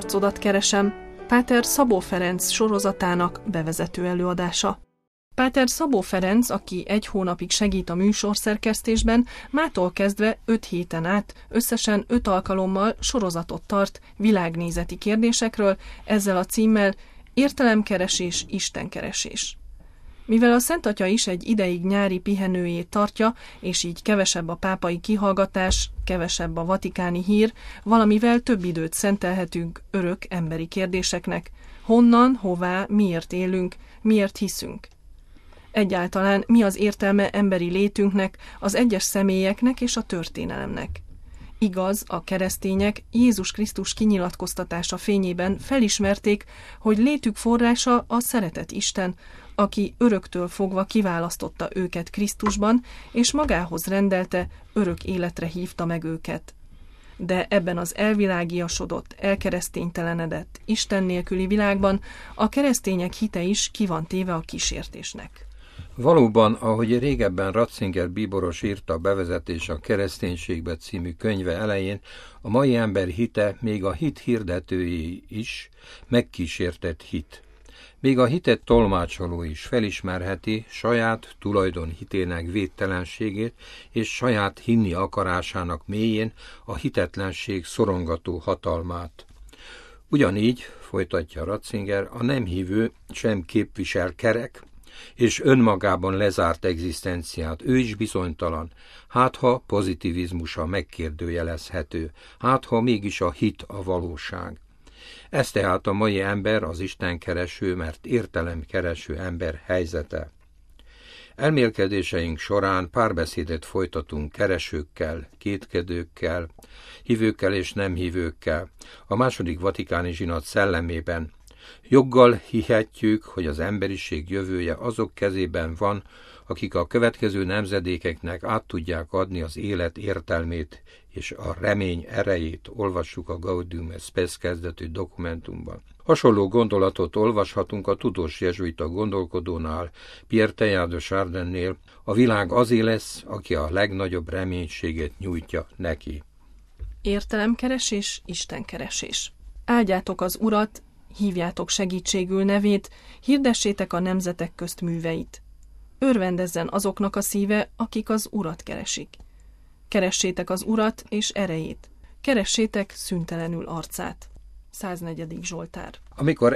arcodat keresem, Páter Szabó Ferenc sorozatának bevezető előadása. Páter Szabó Ferenc, aki 1 hónapig segít a műsorszerkesztésben, mától kezdve 5 héten át, összesen 5 alkalommal sorozatot tart világnézeti kérdésekről, ezzel a címmel Értelemkeresés, Istenkeresés. Mivel a Szent Atya is egy ideig nyári pihenőjét tartja, és így kevesebb a pápai kihallgatás, kevesebb a vatikáni hír, valamivel több időt szentelhetünk örök emberi kérdéseknek. Honnan, hová, miért élünk, miért hiszünk? Egyáltalán mi az értelme emberi létünknek, az egyes személyeknek és a történelemnek? Igaz, a keresztények Jézus Krisztus kinyilatkoztatása fényében felismerték, hogy létük forrása a szeretet Isten, aki öröktől fogva kiválasztotta őket Krisztusban, és magához rendelte, örök életre hívta meg őket. De ebben az elvilágiasodott, elkereszténytelenedett, Isten nélküli világban a keresztények hite is ki van téve a kísértésnek. Valóban, ahogy régebben Ratzinger bíboros írta a Bevezetés a kereszténységbe című könyve elején, a mai ember hite, még a hit hirdetői is megkísértett hit. Még a hitet tolmácsoló is felismerheti saját tulajdonhitének védtelenségét és saját hinni akarásának mélyén a hitetlenség szorongató hatalmát. Ugyanígy, folytatja Ratzinger, a nem hívő sem képvisel kerek és önmagában lezárt egzisztenciát, ő is bizonytalan, hát ha pozitivizmusa megkérdőjelezhető, hát ha mégis a hit a valóság. Ez tehát a mai ember, az istenkereső, mert értelemkereső ember helyzete. Elmélkedéseink során párbeszédet folytatunk keresőkkel, kétkedőkkel, hívőkkel és nem hívőkkel, a második vatikáni zsinat szellemében. Joggal hihetjük, hogy az emberiség jövője azok kezében van, akik a következő nemzedékeknek át tudják adni az élet értelmét és a remény erejét, olvassuk a Gaudium et Spes kezdetű dokumentumban. Hasonló gondolatot olvashatunk a tudós jezsuita gondolkodónál, Pierre Teilhard de Chardinnél, a világ azé lesz, aki a legnagyobb reménységet nyújtja neki. Értelemkeresés, Istenkeresés. Áldjátok az Urat, hívjátok segítségül nevét, hirdessétek a nemzetek közt műveit. Örvendezzen azoknak a szíve, akik az Urat keresik. Keressétek az Urat és erejét. Keressétek szüntelenül arcát. 104. Zsoltár. Amikor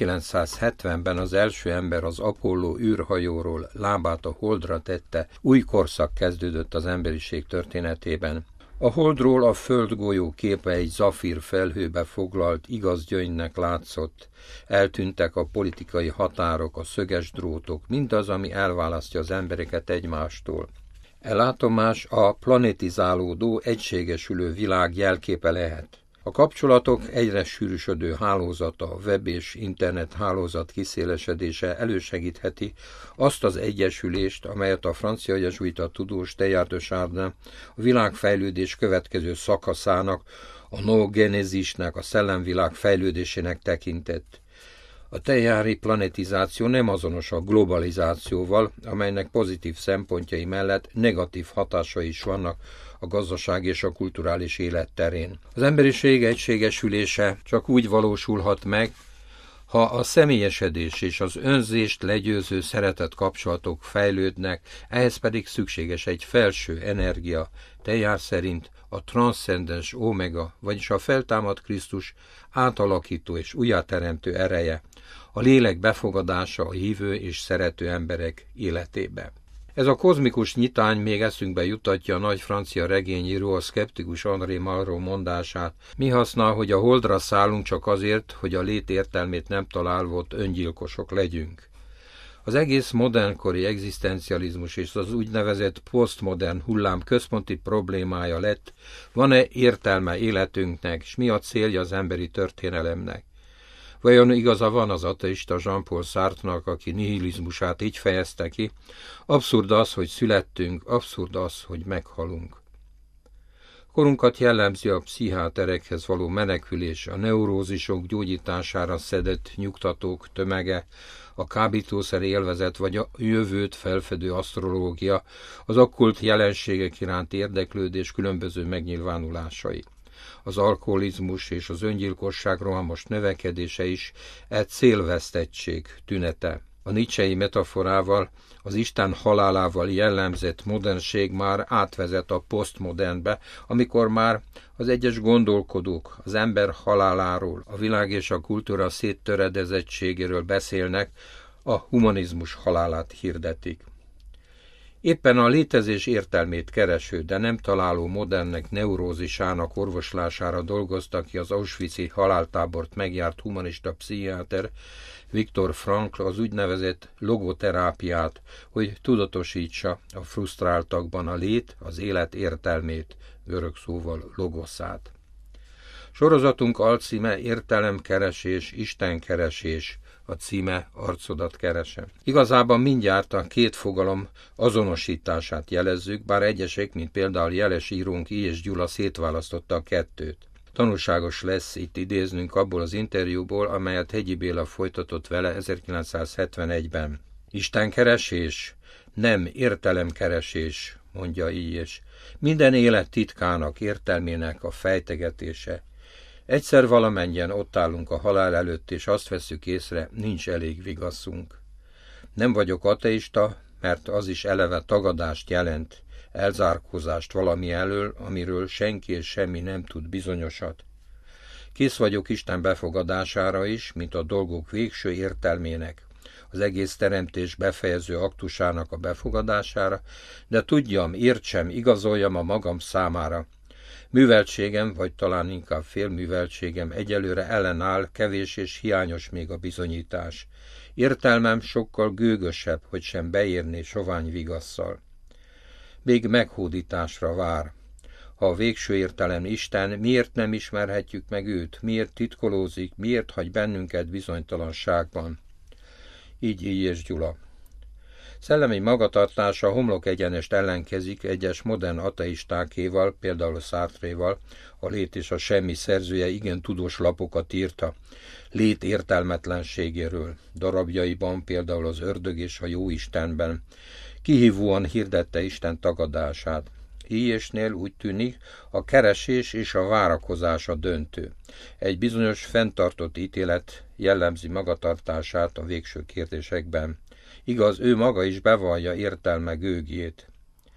1970-ben az első ember az Apollo űrhajóról lábát a Holdra tette, új korszak kezdődött az emberiség történetében. A Holdról a földgolyó képe egy zafír felhőbe foglalt igaz gyöngynek látszott. Eltűntek a politikai határok, a szöges drótok, mindaz, ami elválasztja az embereket egymástól. E látomás a planetizálódó, egységesülő világ jelképe lehet. A kapcsolatok egyre sűrűsödő hálózata, a web és internet hálózat kiszélesedése elősegítheti azt az egyesülést, amelyet a francia jezsuita tudós Teilhard de Chardin a világfejlődés következő szakaszának, a noogenézisnek, a szellemvilág fejlődésének tekintett. A teilhardi planetizáció nem azonos a globalizációval, amelynek pozitív szempontjai mellett negatív hatásai is vannak a gazdaság és a kulturális élet terén. Az emberiség egységesülése csak úgy valósulhat meg, ha a személyesedés és az önzést legyőző szeretet kapcsolatok fejlődnek, ehhez pedig szükséges egy felső energia, Teilhard szerint a transzcendens omega, vagyis a feltámadt Krisztus átalakító és újjáteremtő ereje, a lélek befogadása a hívő és szerető emberek életébe. Ez a kozmikus nyitány még eszünkbe jutatja a nagy francia regényíró, a szkeptikus André Malraux mondását. Mi haszna, hogy a Holdra szállunk csak azért, hogy a lét értelmét nem találva ott öngyilkosok legyünk. Az egész modernkori egzisztencializmus és az úgynevezett posztmodern hullám központi problémája lett, van-e értelme életünknek, és mi a célja az emberi történelemnek. Vajon igaza van az ateista Jean-Paul Sartre-nak, aki nihilizmusát így fejezte ki? Abszurd az, hogy születtünk, abszurd az, hogy meghalunk. Korunkat jellemzi a pszichiáterekhez való menekülés, a neurózisok gyógyítására szedett nyugtatók tömege, a kábítószer élvezet vagy a jövőt felfedő asztrológia, az okkult jelenségek iránti érdeklődés különböző megnyilvánulásai. Az alkoholizmus és az öngyilkosság rohamos növekedése is célvesztettség tünete. A nietzschei metaforával az Isten halálával jellemzett modernség már átvezet a posztmodernbe, amikor már az egyes gondolkodók az ember haláláról, a világ és a kultúra széttöredezettségéről beszélnek, a humanizmus halálát hirdetik. Éppen a létezés értelmét kereső, de nem találó modernek neurózisának orvoslására dolgozta ki az auschwitzi haláltábort megjárt humanista pszichiáter Viktor Frankl az úgynevezett logoterápiát, hogy tudatosítsa a frusztráltakban a lét, az élet értelmét, görög szóval logoszát. Sorozatunk alcíme Értelemkeresés, Istenkeresés, a címe Arcodat keresem. Igazában mindjárt a két fogalom azonosítását jelezzük, bár egyesek, mint például jeles írónk I. és Gyula szétválasztotta a kettőt. Tanulságos lesz itt idéznünk abból az interjúból, amelyet Hegyi Béla folytatott vele 1971-ben. Istenkeresés? Nem, értelemkeresés, mondja így, és minden élet titkának, értelmének a fejtegetése. Egyszer valamennyien ott állunk a halál előtt, és azt vesszük észre, nincs elég vigaszunk. Nem vagyok ateista, mert az is eleve tagadást jelent, elzárkózást valami elől, amiről senki és semmi nem tud bizonyosat. Kész vagyok Isten befogadására is, mint a dolgok végső értelmének, az egész teremtés befejező aktusának a befogadására, de tudjam, értsem, igazoljam a magam számára. Műveltségem, vagy talán inkább félműveltségem egyelőre ellenáll, kevés és hiányos még a bizonyítás. Értelmem sokkal gőgösebb, hogy sem beérné sovány vigasszal. Még meghódításra vár. Ha a végső értelem Isten, miért nem ismerhetjük meg őt? Miért titkolózik? Miért hagy bennünket bizonytalanságban? Így és Gyula. Szellemi magatartása homlok egyenest ellenkezik egyes modern ateistákéval, például Sartréval, a Lét és a semmi szerzője igen tudós lapokat írta. Lét értelmetlenségéről, darabjaiban például az Ördög és a Jóistenben. Kihívóan hirdette Isten tagadását. Íjésnél úgy tűnik, a keresés és a várakozás a döntő. Egy bizonyos fenntartott ítélet jellemzi magatartását a végső kérdésekben. Igaz, ő maga is bevallja értelme gőgjét.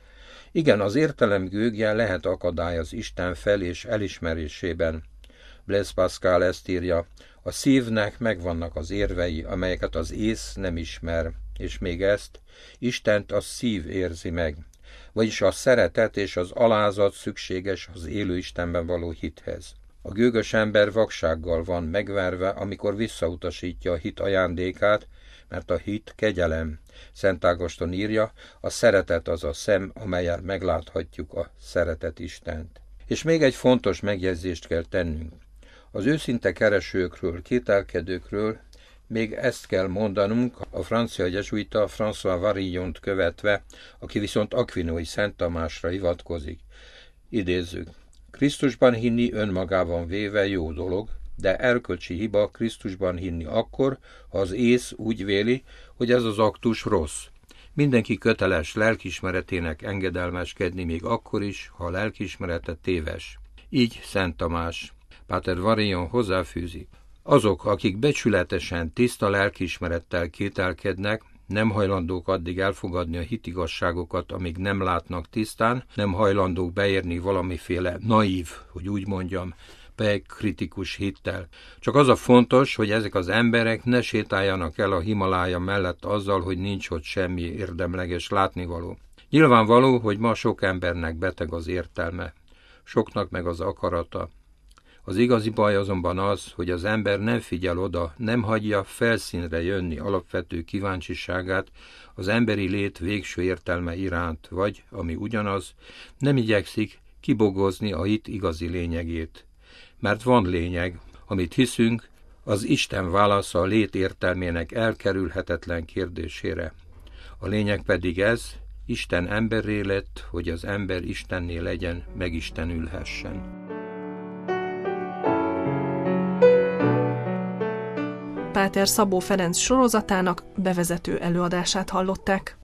Igen, az értelem gőgje lehet akadály az Isten fel- és elismerésében. Blaise Pascal ezt írja, a szívnek megvannak az érvei, amelyeket az ész nem ismer, és még ezt, Istent a szív érzi meg, vagyis a szeretet és az alázat szükséges az élő Istenben való hithez. A gőgös ember vaksággal van megverve, amikor visszautasítja a hit ajándékát, mert a hit kegyelem. Szent Ágoston írja, a szeretet az a szem, amellyel megláthatjuk a szeretet Istent. És még egy fontos megjegyzést kell tennünk. Az őszinte keresőkről, kételkedőkről még ezt kell mondanunk, a francia jezsuita François Varillont követve, aki viszont Aquinói Szent Tamásra hivatkozik. Idézzük. Krisztusban hinni önmagában véve jó dolog, de erkölcsi hiba Krisztusban hinni akkor, ha az ész úgy véli, hogy ez az aktus rossz. Mindenki köteles lelkiismeretének engedelmeskedni még akkor is, ha a lelkiismerete téves. Így Szent Tamás. Páter Varillon hozzáfűzi. Azok, akik becsületesen, tiszta lelkiismerettel kételkednek, nem hajlandók addig elfogadni a hitigazságokat, amíg nem látnak tisztán, nem hajlandók beérni valamiféle naív, hogy úgy mondjam, kritikus hittel. Csak az a fontos, hogy ezek az emberek ne sétáljanak el a Himalája mellett azzal, hogy nincs ott semmi érdemleges látnivaló. Nyilvánvaló, hogy ma sok embernek beteg az értelme, soknak meg az akarata. Az igazi baj azonban az, hogy az ember nem figyel oda, nem hagyja felszínre jönni alapvető kíváncsiságát az emberi lét végső értelme iránt, vagy, ami ugyanaz, nem igyekszik kibogozni a hit igazi lényegét. Mert van lényeg, amit hiszünk, az Isten válasza a lét értelmének elkerülhetetlen kérdésére. A lényeg pedig ez, Isten emberré lett, hogy az ember Istenné legyen, megistenülhessen. Páter Szabó Ferenc sorozatának bevezető előadását hallották.